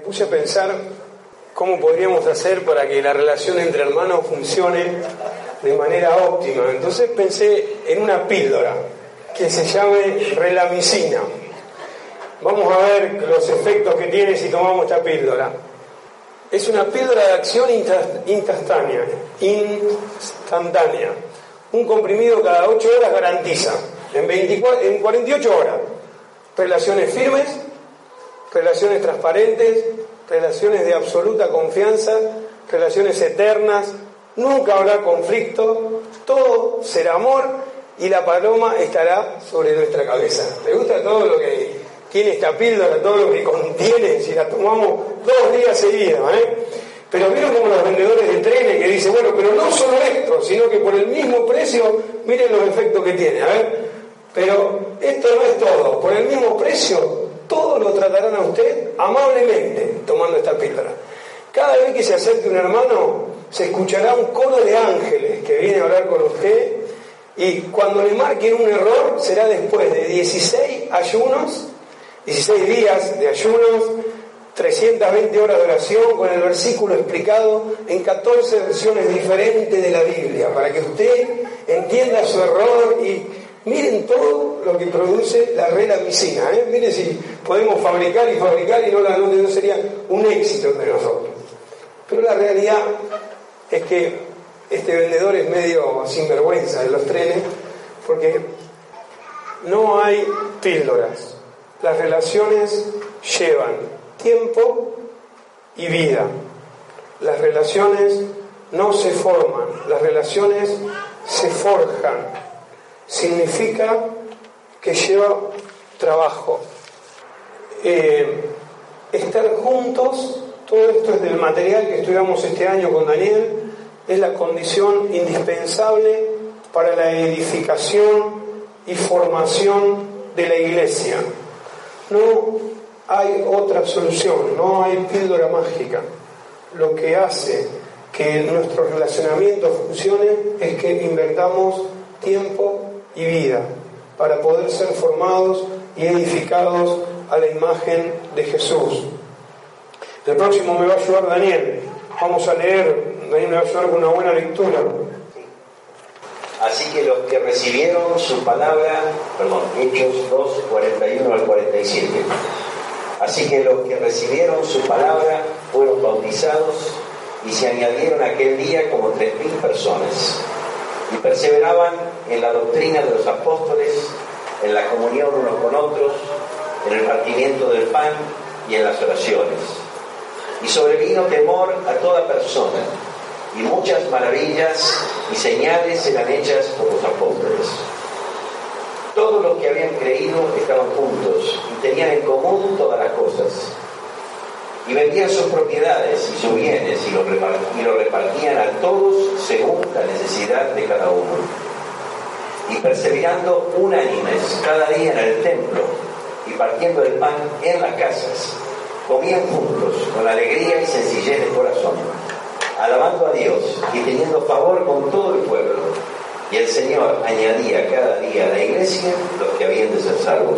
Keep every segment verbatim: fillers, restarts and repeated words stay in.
puse a pensar cómo podríamos hacer para que la relación entre hermanos funcione de manera óptima. Entonces pensé en una píldora que se llame relamicina. Vamos a ver los efectos que tiene si tomamos esta píldora. Es una píldora de acción instantánea, instantánea. Un comprimido cada ocho horas garantiza, en, veinticuatro, en cuarenta y ocho horas, relaciones firmes, relaciones transparentes, relaciones de absoluta confianza, relaciones eternas, nunca habrá conflicto, todo será amor y la paloma estará sobre nuestra cabeza. ¿Le gusta todo lo que tiene esta píldora, todo lo que contiene, si la tomamos dos días seguidos, ¿eh? Pero vieron como los vendedores de trenes que dicen, bueno, pero no solo esto, sino que por el mismo precio, miren los efectos que tiene, a ver. Pero esto no es todo, por el mismo precio, todo lo tratarán a usted amablemente tomando esta píldora. Cada vez que se acerque un hermano, se escuchará un coro de ángeles que viene a hablar con usted, y cuando le marquen un error, será después de dieciséis ayunos, dieciséis días de ayunos, trescientas veinte horas de oración con el versículo explicado en catorce versiones diferentes de la Biblia, para que usted entienda su error. Y miren todo lo que produce la relamicina, ¿eh? Miren si podemos fabricar y fabricar y no, la, no sería un éxito entre nosotros. Pero la realidad es que este vendedor es medio sinvergüenza de los trenes, porque no hay píldoras. Las relaciones llevan tiempo y vida. Las relaciones no se forman, las relaciones se forjan. Significa que lleva trabajo. Eh, estar juntos, todo esto es del material que estudiamos este año con Daniel, es la condición indispensable para la edificación y formación de la iglesia. No hay otra solución, no hay píldora mágica. Lo que hace que nuestro relacionamiento funcione es que invertamos tiempo y vida para poder ser formados y edificados a la imagen de Jesús. El próximo me va a ayudar Daniel. Vamos a leer, Daniel me va a ayudar con una buena lectura. Así que los que recibieron su palabra, perdón, Hechos dos, cuarenta y uno al cuarenta y siete. Así que los que recibieron su palabra fueron bautizados y se añadieron aquel día como tres mil personas. Y perseveraban en la doctrina de los apóstoles, en la comunión unos con otros, en el partimiento del pan y en las oraciones. Y sobrevino temor a toda persona, y muchas maravillas y señales eran hechas por los apóstoles. Todos los que habían creído estaban juntos y tenían en común todas las cosas. Y vendían sus propiedades y sus bienes y los repartían a todos según la necesidad de cada uno. Y perseverando unánimes cada día en el templo y partiendo el pan en las casas, comían juntos con alegría y sencillez de corazón, alabando a Dios y teniendo favor con todo el pueblo. Y el Señor añadía cada día a la iglesia los que habían de ser salvos.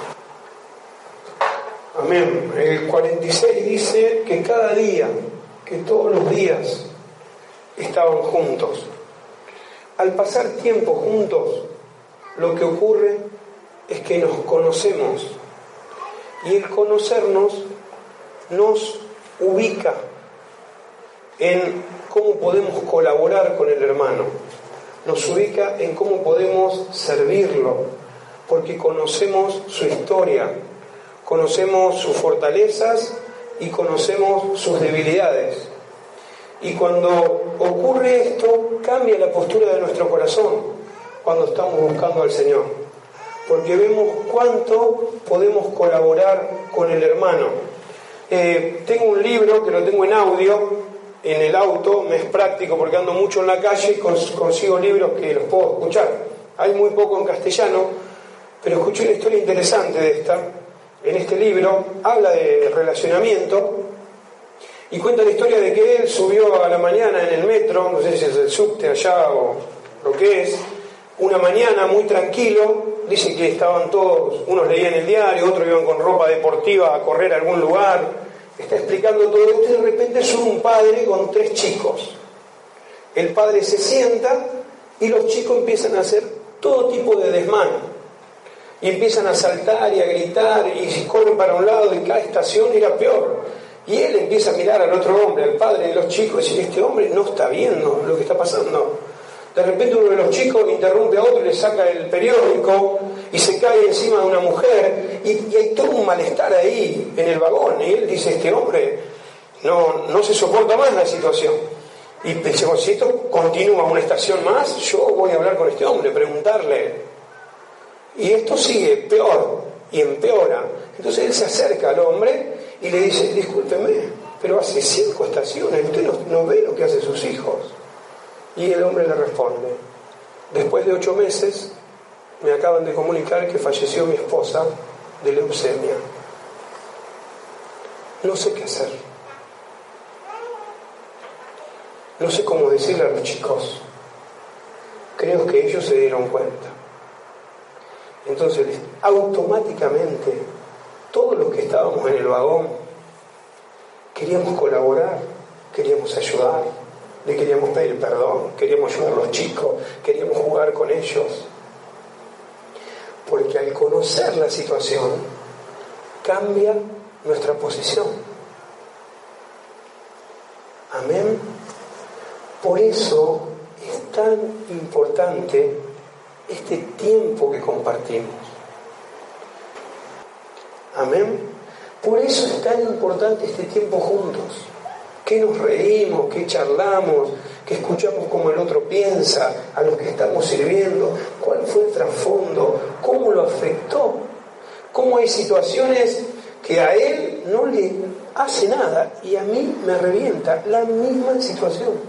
Amén. El cuarenta y seis dice que cada día, que todos los días estaban juntos. Al pasar tiempo juntos, lo que ocurre es que nos conocemos. Y el conocernos nos ubica en cómo podemos colaborar con el hermano. Nos ubica en cómo podemos servirlo, porque conocemos su historia, conocemos sus fortalezas y conocemos sus debilidades. Y cuando ocurre esto, cambia la postura de nuestro corazón cuando estamos buscando al Señor, porque vemos cuánto podemos colaborar con el hermano. Eh, tengo un libro que lo tengo en audio en el auto, me es práctico porque ando mucho en la calle y consigo libros que los puedo escuchar. Hay muy poco en castellano, pero escuché una historia interesante de esta. En este libro habla de relacionamiento y cuenta la historia de que él subió a la mañana en el metro, no sé si es el subte allá o lo que es, una mañana muy tranquilo. Dice que estaban todos, unos leían el diario, otros iban con ropa deportiva a correr a algún lugar. Está explicado explicando todo esto y de repente sube un padre con tres chicos. El padre se sienta y los chicos empiezan a hacer todo tipo de desmán. Y empiezan a saltar y a gritar y corren para un lado y cada estación era peor. Y él empieza a mirar al otro hombre, al padre de los chicos, y decir, este hombre no está viendo lo que está pasando. De repente uno de los chicos interrumpe a otro y le saca el periódico y se cae encima de una mujer y, y hay todo un malestar ahí en el vagón. Y él dice, este hombre no, no se soporta más la situación. Y pensemos, si esto continúa una estación más, yo voy a hablar con este hombre, preguntarle. Y esto sigue peor y empeora. Entonces él se acerca al hombre y le dice, discúlpeme, pero hace cinco estaciones, usted no, no ve lo que hacen sus hijos. Y el hombre le responde, después de ocho meses me acaban de comunicar que falleció mi esposa de leucemia. No sé qué hacer. No sé cómo decirle a los chicos. Creo que ellos se dieron cuenta. Entonces, automáticamente, todos los que estábamos en el vagón, queríamos colaborar, queríamos ayudar, le queríamos pedir perdón, queríamos ayudar a los chicos, queríamos jugar con ellos. Porque al conocer la situación, cambia nuestra posición. Amén. Por eso es tan importante este tiempo que compartimos. Amén. Por eso es tan importante este tiempo juntos. Que nos reímos, que charlamos, que escuchamos cómo el otro piensa, a los que estamos sirviendo, cuál fue el trasfondo, cómo lo afectó, cómo hay situaciones que a él no le hace nada y a mí me revienta la misma situación.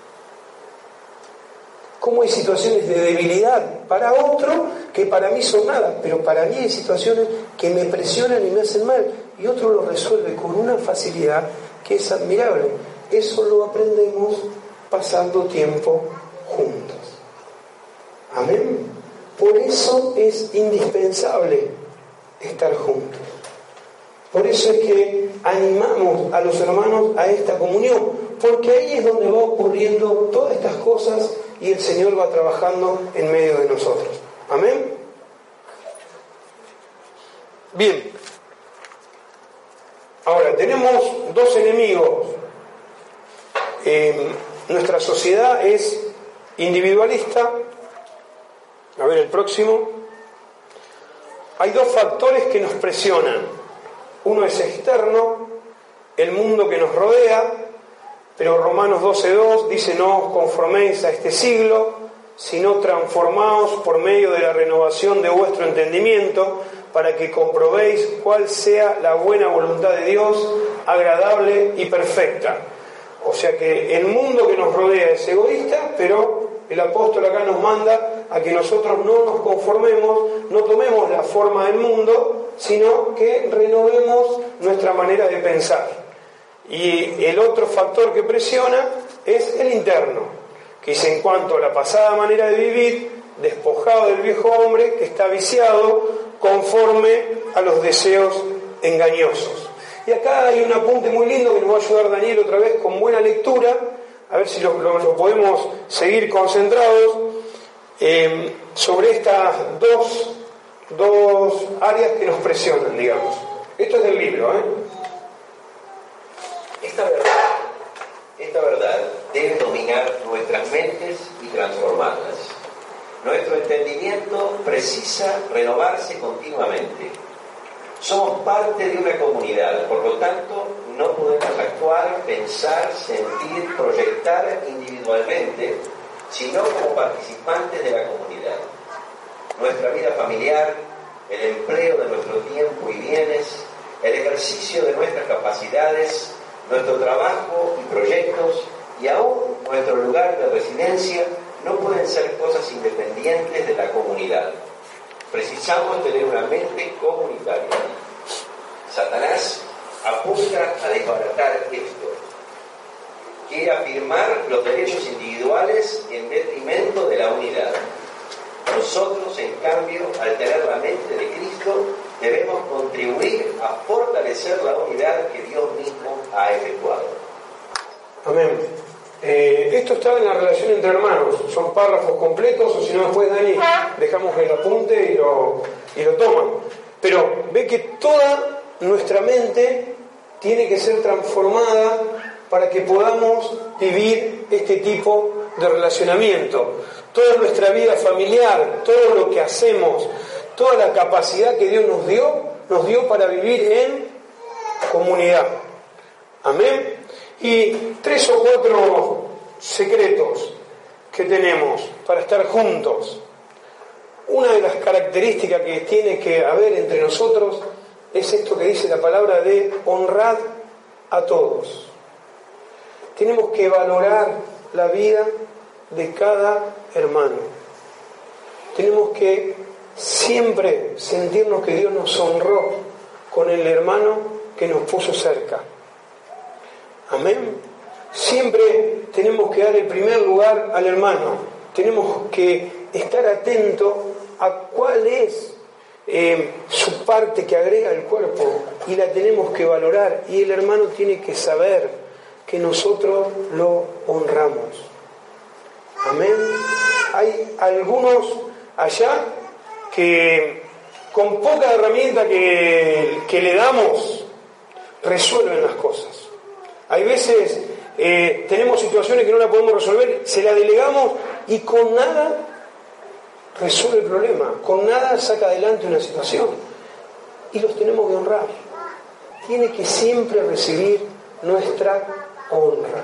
Cómo hay situaciones de debilidad para otro que para mí son nada, pero para mí hay situaciones que me presionan y me hacen mal y otro lo resuelve con una facilidad que es admirable. Eso lo aprendemos pasando tiempo juntos. Amén. Por eso es indispensable estar juntos. Por eso es que animamos a los hermanos a esta comunión, porque ahí es donde va ocurriendo todas estas cosas y el Señor va trabajando en medio de nosotros. Amén. Bien. Ahora, tenemos dos enemigos. Eh, nuestra sociedad es individualista. A ver, el próximo. Hay dos factores que nos presionan. Uno es externo, el mundo que nos rodea, pero Romanos doce dos dice, no os conforméis a este siglo, sino transformaos por medio de la renovación de vuestro entendimiento, para que comprobéis cuál sea la buena voluntad de Dios, agradable y perfecta. O sea que el mundo que nos rodea es egoísta, pero el apóstol acá nos manda a que nosotros no nos conformemos, no tomemos la forma del mundo, sino que renovemos nuestra manera de pensar. Y el otro factor que presiona es el interno, que dice en cuanto a la pasada manera de vivir, despojado del viejo hombre que está viciado conforme a los deseos engañosos. Y acá hay un apunte muy lindo que nos va a ayudar Daniel otra vez con buena lectura, a ver si lo, lo, lo podemos seguir concentrados eh, sobre estas dos, dos áreas que nos presionan, digamos. Esto es del libro, ¿eh? Esta verdad, esta verdad debe dominar nuestras mentes y transformarlas. Nuestro entendimiento precisa renovarse continuamente. Somos parte de una comunidad, por lo tanto, no podemos actuar, pensar, sentir, proyectar individualmente, sino como participantes de la comunidad. Nuestra vida familiar, el empleo de nuestro tiempo y bienes, el ejercicio de nuestras capacidades, nuestro trabajo y proyectos, y aún nuestro lugar de residencia, no pueden ser cosas independientes de la comunidad. Precisamos tener una mente comunitaria. Satanás apunta a desbaratar esto. Quiere afirmar los derechos individuales en detrimento de la unidad. Nosotros, en cambio, al tener la mente de Cristo, debemos contribuir a fortalecer la unidad que Dios mismo ha Amén. Eh, esto está en la relación entre hermanos, son párrafos completos, o si no después Dani dejamos el apunte y lo, y lo toman. Pero ve que toda nuestra mente tiene que ser transformada para que podamos vivir este tipo de relacionamiento. Toda nuestra vida familiar, todo lo que hacemos, toda la capacidad que Dios nos dio, nos dio para vivir en comunidad. Amén. Y tres o cuatro secretos que tenemos para estar juntos. Una de las características que tiene que haber entre nosotros es esto que dice la palabra de honrar a todos. Tenemos que valorar la vida de cada hermano. Tenemos que siempre sentirnos que Dios nos honró con el hermano que nos puso cerca. Amén. Siempre tenemos que dar el primer lugar al hermano. Tenemos que estar atentos a cuál es eh, su parte que agrega al cuerpo y la tenemos que valorar. Y el hermano tiene que saber que nosotros lo honramos. Amén. Hay algunos allá que con poca herramienta que, que le damos resuelven las cosas. Hay veces eh, tenemos situaciones que no la podemos resolver, se la delegamos y con nada resuelve el problema, con nada saca adelante una situación. Y los tenemos que honrar. Tiene que siempre recibir nuestra honra.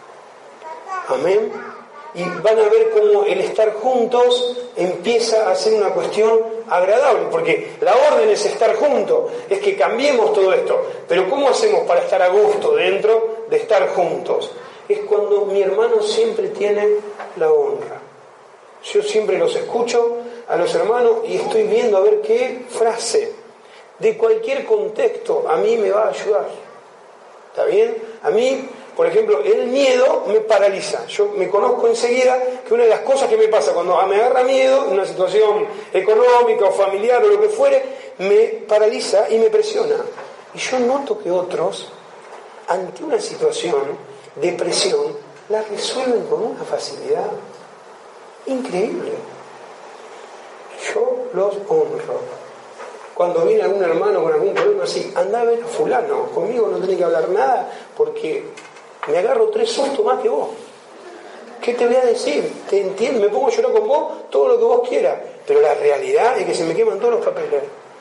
Amén. Y van a ver cómo el estar juntos empieza a ser una cuestión agradable, porque la orden es estar juntos, es que cambiemos todo esto. Pero ¿cómo hacemos para estar a gusto dentro de estar juntos? Es cuando mi hermano siempre tiene la honra. Yo siempre los escucho a los hermanos y estoy viendo a ver qué frase de cualquier contexto a mí me va a ayudar. ¿Está bien? A mí, por ejemplo, el miedo me paraliza. Yo me conozco enseguida que una de las cosas que me pasa cuando me agarra miedo, en una situación económica o familiar o lo que fuere, me paraliza y me presiona. Y yo noto que otros, ante una situación de presión, la resuelven con una facilidad increíble. Yo los honro. Cuando viene algún hermano con algún problema así, anda a ver a fulano, conmigo no tenés que hablar nada porque me agarro tres sustos más que vos. ¿Qué te voy a decir? Te entiendo, me pongo a llorar con vos todo lo que vos quieras, pero la realidad es que se me queman todos los papeles.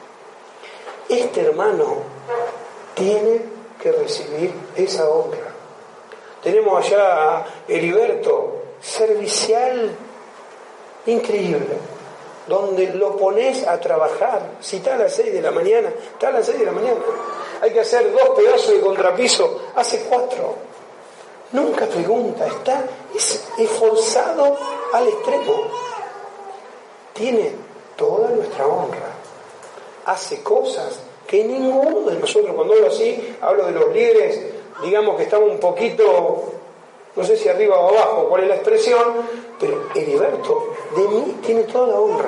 Este hermano tiene que recibir esa honra. Tenemos allá a Heriberto, servicial, increíble, donde lo pones a trabajar. Si está a las seis de la mañana, está a las seis de la mañana. Hay que hacer dos pedazos de contrapiso, hace cuatro. Nunca pregunta, está es esforzado al extremo. Tiene toda nuestra honra. Hace cosas que ninguno de nosotros, cuando hablo así, hablo de los líderes, digamos que estamos un poquito, no sé si arriba o abajo, cuál es la expresión, pero Heriberto de mí tiene toda la honra,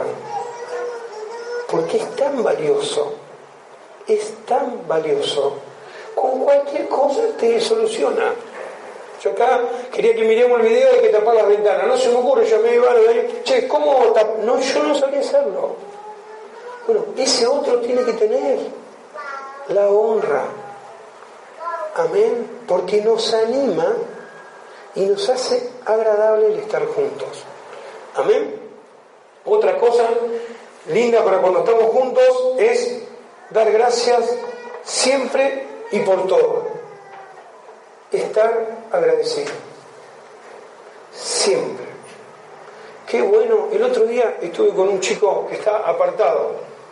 porque es tan valioso, es tan valioso, con cualquier cosa te soluciona. Yo acá quería que miremos el video de que tapar las ventanas, no se me ocurre, yo me iba a ver, che, ¿cómo tap-? No, yo no sabía hacerlo. Bueno, ese otro tiene que tener la honra, amén, porque nos anima y nos hace agradable el estar juntos. Amén. Otra cosa linda para cuando estamos juntos es dar gracias siempre y por todo. Estar agradecido. Siempre. Qué bueno. El otro día estuve con un chico que está apartado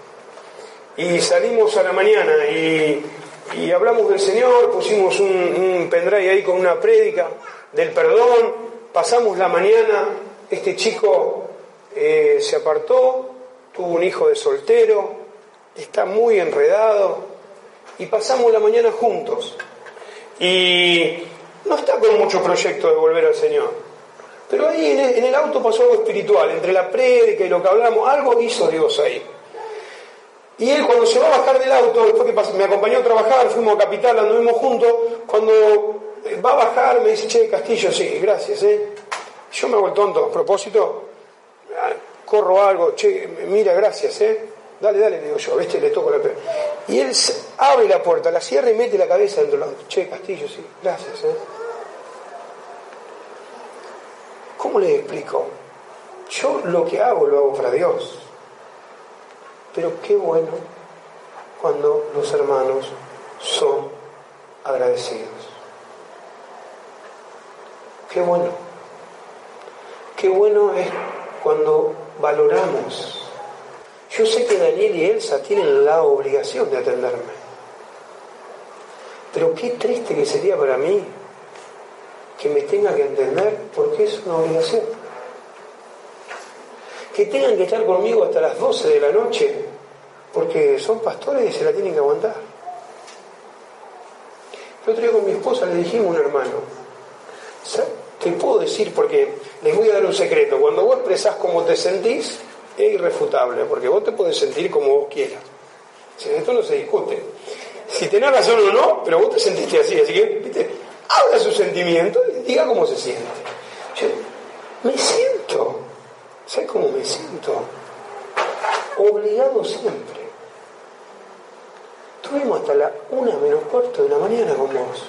y salimos a la mañana y, y hablamos del Señor, pusimos un, un pendrive ahí con una prédica del perdón, pasamos la mañana. Este chico eh, se apartó, tuvo un hijo de soltero, está muy enredado y pasamos la mañana juntos. Y no está con mucho proyecto de volver al Señor, pero ahí en el, en el auto pasó algo espiritual, entre la prédica y lo que hablamos, algo hizo Dios ahí. Y él cuando se va a bajar del auto, después que me acompañó a trabajar, fuimos a Capital, anduvimos juntos, cuando va a bajar, me dice, che, Castillo, sí, gracias, ¿eh? Yo me hago el tonto, a propósito, corro algo, che, mira, gracias, ¿eh? Dale, dale, le digo yo, ¿viste? Le toco la pelota. Y él abre la puerta, la cierra y mete la cabeza dentro del auto. Che, Castillo, sí, gracias, ¿eh? ¿Cómo les explico? Yo lo que hago, lo hago para Dios. Pero qué bueno cuando los hermanos son agradecidos. Qué bueno. Qué bueno es cuando valoramos. Yo sé que Daniel y Elsa tienen la obligación de atenderme. Pero qué triste que sería para mí que me tenga que entender porque es una obligación. Que tengan que estar conmigo hasta las doce de la noche porque son pastores y se la tienen que aguantar. El otro día con mi esposa le dijimos a un hermano, ¿sabes? Te puedo decir, porque les voy a dar un secreto, cuando vos expresás cómo te sentís, es irrefutable, porque vos te podés sentir como vos quieras. O sea, esto no se discute. Si tenés razón o no, pero vos te sentiste así, así que, ¿viste? Habla su sentimiento y diga cómo se siente. Yo me siento, ¿sabes cómo me siento? Obligado siempre. Estuvimos hasta la una menos cuarto de la mañana con vos.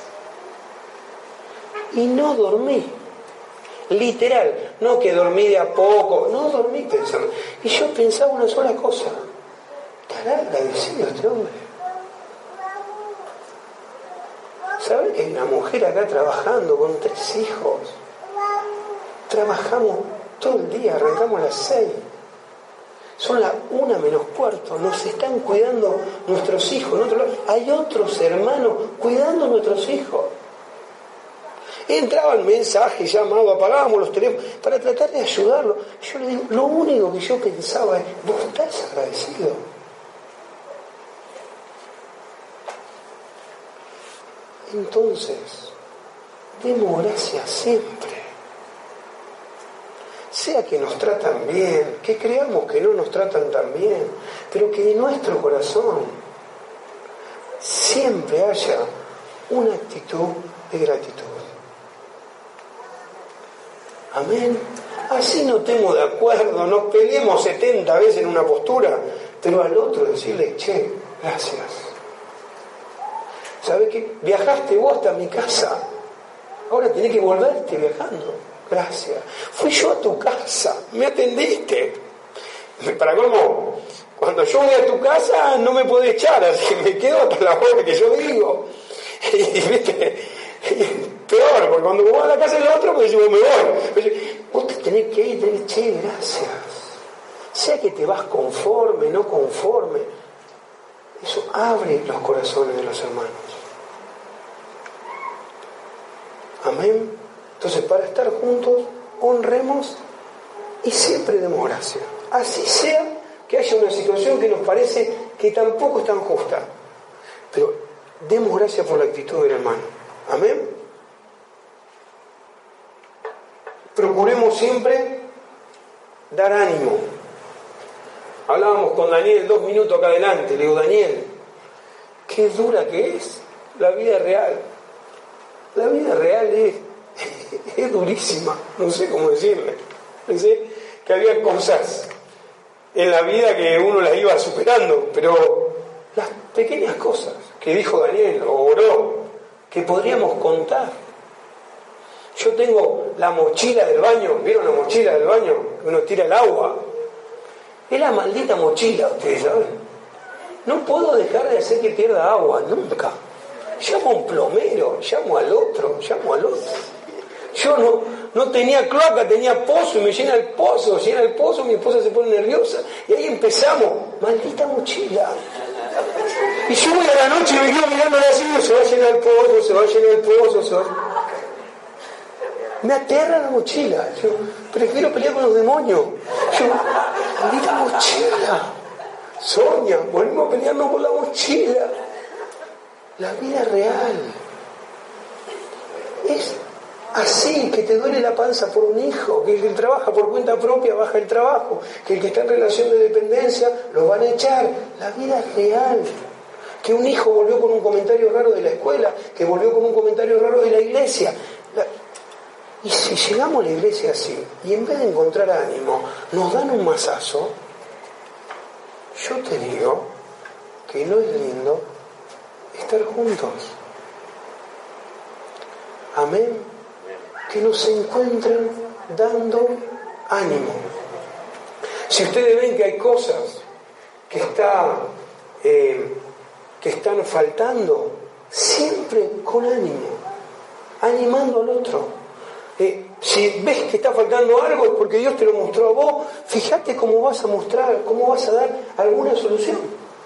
Y no dormí, literal, no que dormí de a poco, no dormí pensando. Y yo pensaba una sola cosa, ¿estará agradecido este hombre? ¿Sabe que hay una mujer acá trabajando con tres hijos? Trabajamos todo el día, arrancamos a las seis. Son las una menos cuarto, nos están cuidando nuestros hijos. En otro lado, hay otros hermanos cuidando a nuestros hijos. Entraban mensajes, llamados, apagábamos los teléfonos para tratar de ayudarlo. Yo le digo, lo único que yo pensaba es, ¿vos estás agradecido? Entonces, demos gracias siempre. Sea que nos tratan bien, que creamos que no nos tratan tan bien, pero que de nuestro corazón siempre haya una actitud de gratitud. Amén. Así no estemos de acuerdo, nos peleemos setenta veces en una postura, pero al otro decirle, che, gracias. ¿Sabes qué? Viajaste vos hasta mi casa, ahora tenés que volverte viajando. Gracias. Fui yo a tu casa, me atendiste. Para colmo, cuando yo voy a tu casa no me podés echar, así que me quedo hasta la hora que yo digo. Y viste, peor, porque cuando voy a la casa del otro, pues yo me voy. Vos te tenés que ir, tenés, che, gracias. Sea que te vas conforme, no conforme, eso abre los corazones de los hermanos. Amén. Entonces, para estar juntos, honremos y siempre demos gracias. Así sea que haya una situación que nos parece que tampoco es tan justa, pero demos gracias por la actitud del hermano. Amén. Procuremos siempre dar ánimo. Hablábamos con Daniel dos minutos acá adelante. Le digo, Daniel, qué dura que es la vida real. La vida real es, es durísima, no sé cómo decirle. Pensé que había cosas en la vida que uno las iba superando, pero las pequeñas cosas que dijo Daniel o oró, que podríamos contar. Yo tengo la mochila del baño, ¿vieron la mochila del baño? Que uno tira el agua. Es la maldita mochila, ustedes saben. No puedo dejar de hacer que pierda agua, nunca. Llamo a un plomero, llamo al otro, llamo al otro. Yo no, no tenía cloaca, tenía pozo y me llena el pozo, llena el pozo, mi esposa se pone nerviosa y ahí empezamos. Maldita mochila. Y yo voy a la noche y me quedo mirando así, se va a llenar el pozo, se va a llenar el pozo, se va a... Me aterra la mochila. Yo prefiero pelear con los demonios. Yo, maldita mochila. Sonia, volvemos peleando por la mochila. La vida real es así, que te duele la panza por un hijo, que el que trabaja por cuenta propia baja el trabajo, que el que está en relación de dependencia lo van a echar. La vida es real. que un hijo volvió con un comentario raro de la escuela, que volvió con un comentario raro de la iglesia. La... Y si llegamos a la iglesia así, y en vez de encontrar ánimo, nos dan un mazazo, yo te digo que no es lindo estar juntos. Amén. Que nos encuentren dando ánimo. Si ustedes ven que hay cosas que, está, eh, que están faltando, siempre con ánimo, animando al otro. Eh, si ves que está faltando algo es porque Dios te lo mostró a vos. Fíjate cómo vas a mostrar, cómo vas a dar alguna solución.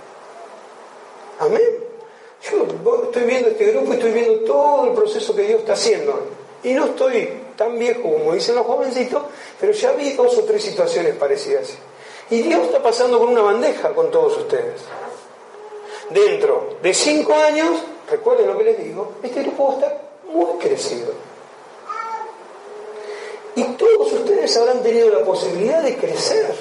Amén. Yo estoy viendo este grupo y estoy viendo todo el proceso que Dios está haciendo. Y no estoy tan viejo como dicen los jovencitos, pero ya vi dos o tres situaciones parecidas. Y Dios está pasando con una bandeja con todos ustedes. Dentro de cinco años, recuerden lo que les digo, este grupo va a estar muy crecido. Y todos ustedes habrán tenido la posibilidad de crecer.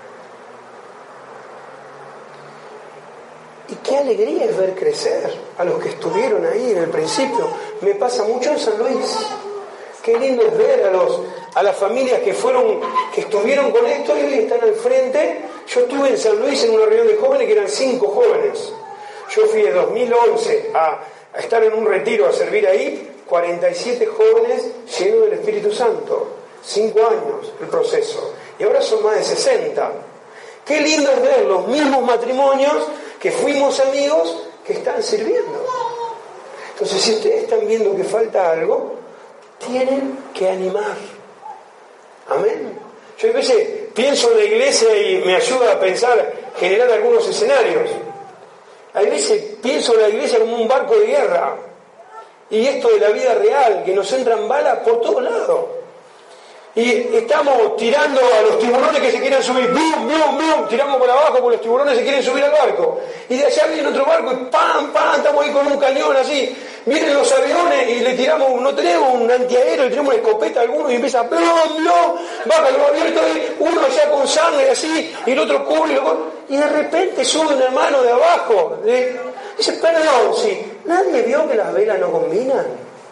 Y qué alegría es ver crecer a los que estuvieron ahí en el principio. Me pasa mucho en San Luis. Qué lindo es ver a los a las familias que fueron, que estuvieron con esto y hoy están al frente. Yo estuve en San Luis en una reunión de jóvenes que eran cinco jóvenes. Yo fui de dos mil once a, a estar en un retiro a servir ahí, cuarenta y siete jóvenes llenos del Espíritu Santo. Cinco años el proceso. Y ahora son más de sesenta. Qué lindo es ver los mismos matrimonios que fuimos amigos que están sirviendo. Entonces, si ustedes están viendo que falta algo, tienen que animar. Amén. Yo a veces pienso en la iglesia y me ayuda a pensar, generar algunos escenarios. A veces pienso en la iglesia como un barco de guerra. Y esto de la vida real, que nos entran balas por todos lados. Y estamos tirando a los tiburones que se quieren subir, ¡bum, bum, bum! Tiramos por abajo porque los tiburones se quieren subir al barco. Y de allá viene otro barco y ¡pam, pam! Estamos ahí con un cañón así. Vienen los aviones y le tiramos, no tenemos un antiaéreo, le tiramos una escopeta a alguno y empieza ¡blum, blum! Baja los aviones, uno allá con sangre así, y el otro cubre, y de repente sube un hermano de abajo. ¿eh? Dice, perdón, sí, ¿nadie vio que las velas no combinan?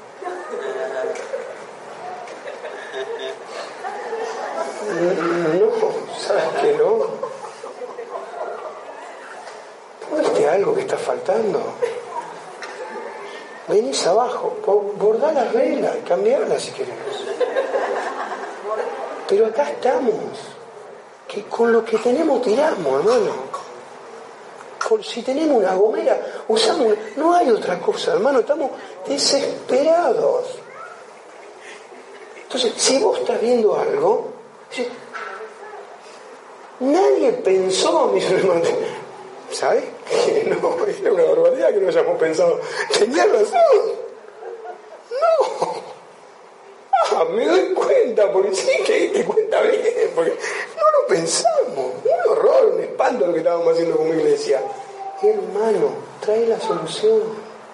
No, ¿sabes qué no? ¿Viste algo que está faltando? Venís abajo, bordá las velas, cambiarlas si querés. Pero acá estamos, que con lo que tenemos tiramos, hermano. Con, si tenemos una gomera, usamos una, no hay otra cosa, hermano, estamos desesperados. Entonces, si vos estás viendo algo, nadie pensó, mis hermanos, ¿sabes? Que no, era una barbaridad que no hayamos pensado. Tenía razón. No. Ah, me doy cuenta, porque sí que te cuenta bien, porque no lo pensamos. Un horror, un espanto lo que estábamos haciendo como iglesia. Hermano, trae la solución.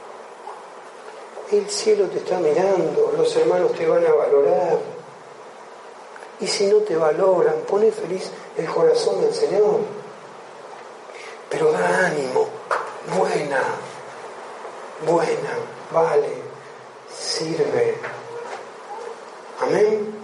El cielo te está mirando, los hermanos te van a valorar. Y si no te valoran, pone feliz el corazón del Señor. Pero da ánimo, buena, buena, vale, sirve. Amén.